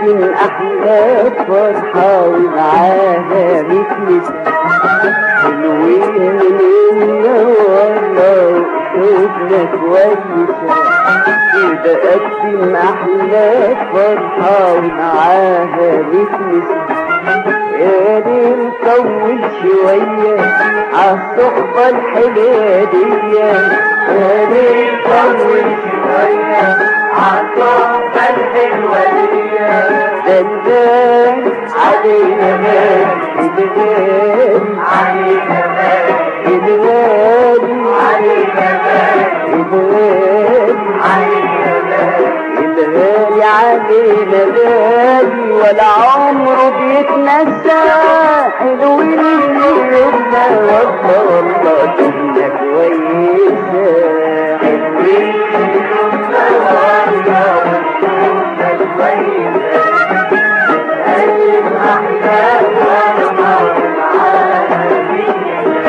أقسم أحلى فرحة ومعاها مثل حلوين لينا والله وقلوبنا كويسة كده أقسم أحلى فرحة ومعاها مثل يا ليل طول شوية عالصحبة الحلوة دي يا ليل طول شوية عالصحبة الحلوة دي دلال علينا مال الغالي علينا مال الغالي علينا مال الغالي علينا مال الغالي علينا غالي ولا عمره بيتنسى حلوين يومنا والله والله كنا كويسة حلوين يومنا والله كنا كويسة قلب أحلام ورمى العالمين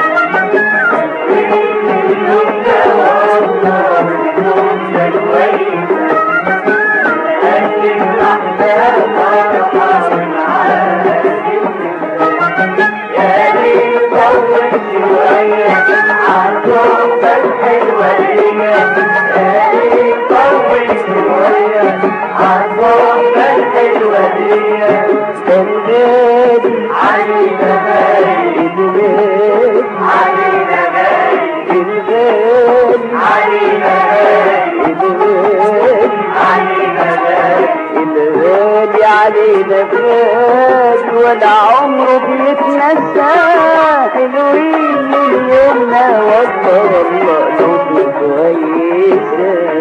حلوين يومنا والله كنا كويسة قلب أحلام ورمى العالمين يا ليل طول شوية عالصحبة الحلوة دي يا ليل طول شوية عالصحبة الحلوة دي الغالي علينا غالي الغالي علينا غالي الغالي علينا غالي الغالي علينا غالي الغالي علينا غالي ولا عمره بيتنسى حلوين من يومنا والله والله قلوبنا كويسة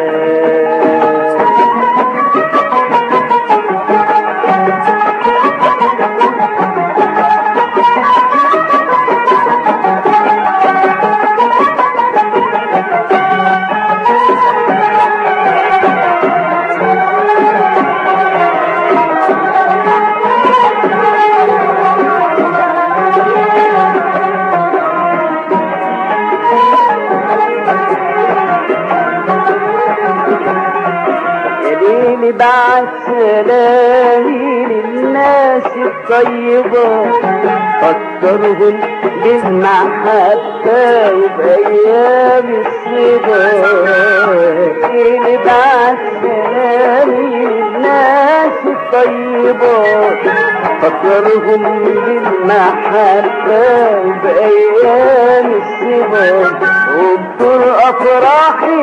بعد سلامي للناس الطيبة فكرهم بالمحبة وبأيام الصبا اللي بعد سلامي للناس الطيبة فكرهم بالمحبة وبأيام الصبا وبطر أفراحي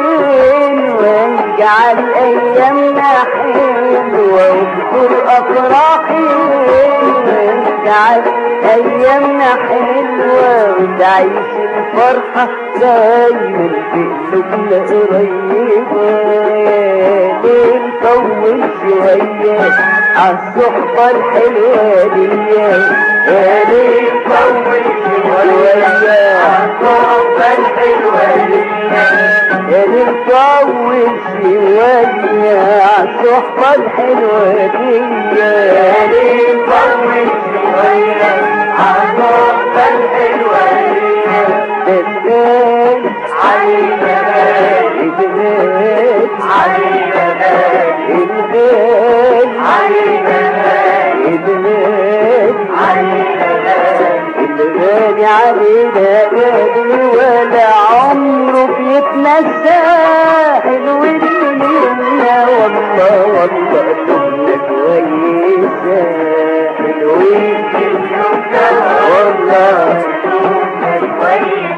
واجعل أيامنا حلوة وبطر أفراحي واجعل أيامنا حلوة وتعيش الفرحة دايما في قلوبنا قريبة يا ليل طول شوية عالصحبة الحلوة دي يا ليل طول شوية عالصحبة الحلوة دي يا ليل طول شوية عالصحبة الحلوة دي يا ليل طول شوية عالصحبة الحلوة دي الغالي علينا غالي الغالي علينا غالي الغالي علينا غالي الغالي علينا غالي الغالي علينا غالي ولا عمره بيتنسى حلوين منا والله والله كنا كويسة حلوين منا والله كنا كويسة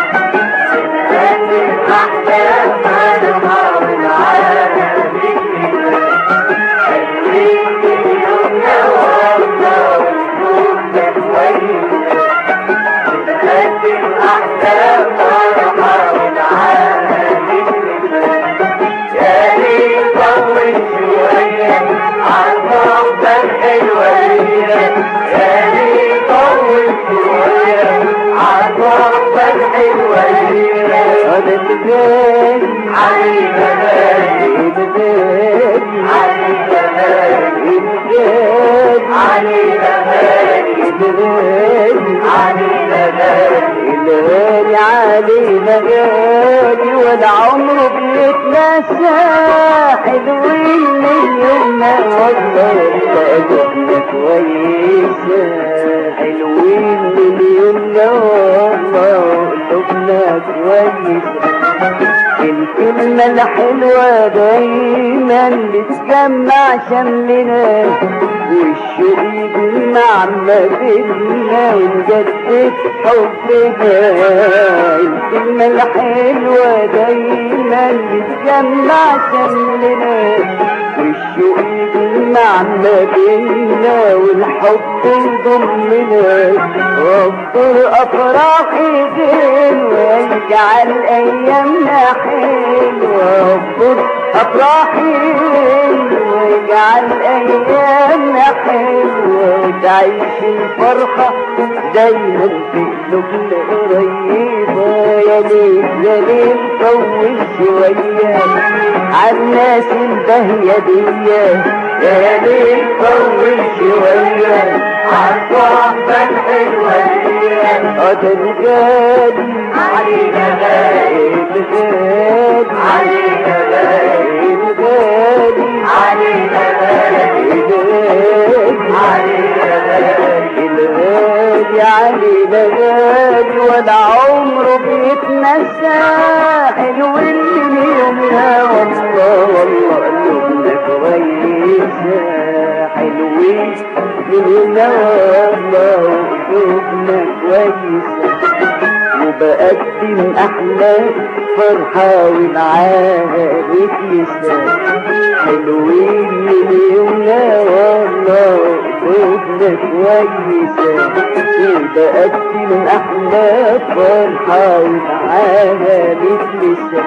أحلام فرحة والعالمين حلوين يومنا والله كنا كويسة نقدم أحلام فرحة والعالمين يا ليل طول شوية عالصحبة الحلوة دي يا ليل طول شوية عالصحبة الحلوة دي الغالي علينا غالي الغالي علينا غالي الغالي علينا غالي الغالي علينا غالي الغالي علينا غالي ولا عمره بيتنا ناسا حلوين من يومنا والله قلوبنا كويسة حلوين من يومنا والله قلوبنا كويسة الكلمة الحلوة دايما بتجمع شملنا والشوق يجمع ما بينا ونجدد حبنا الكلمة الحلوة دايما بتجمع شملنا والشوق يجمع ما بينا والحب يضمنا واكتر افراحي زين ويجعل ايامنا حلوة واكتر افراحي ويجعل ايامنا حلوة وتعيش الفرحة دايما في قلوبنا قريبة يا ليل يا ليل طول شوية عالناس البهية دي يا ليل طول شوية عالصحبة الحلوة دي ده الغالي علينا غالي الغالي علينا غالي الغالي علينا غالي الغالي علينا غالي الغالي علينا غالي ولا عمره بيتنسى حلو اللي يومها والله والله قلوبنا كويسة حلوين مننا والله قلوبنا كويسة وبقدم أحلى فرحة ومعاها بتلسى حلوين من يومنا والله قلوبنا كويسة وبقدم أحلى فرحة ومعاها بتلسى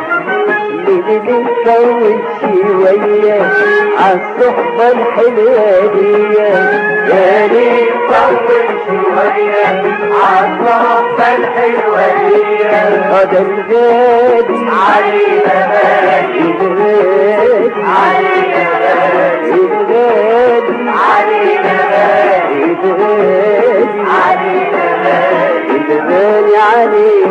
بنتكون شوية عالصحبة الحلوة دي يا ريت طول شوية عالصحبة الحلوة دي ده الغالي علينا غالي الغالي علينا غالي الغالي علينا غالي الغالي علينا غالي الغالي علينا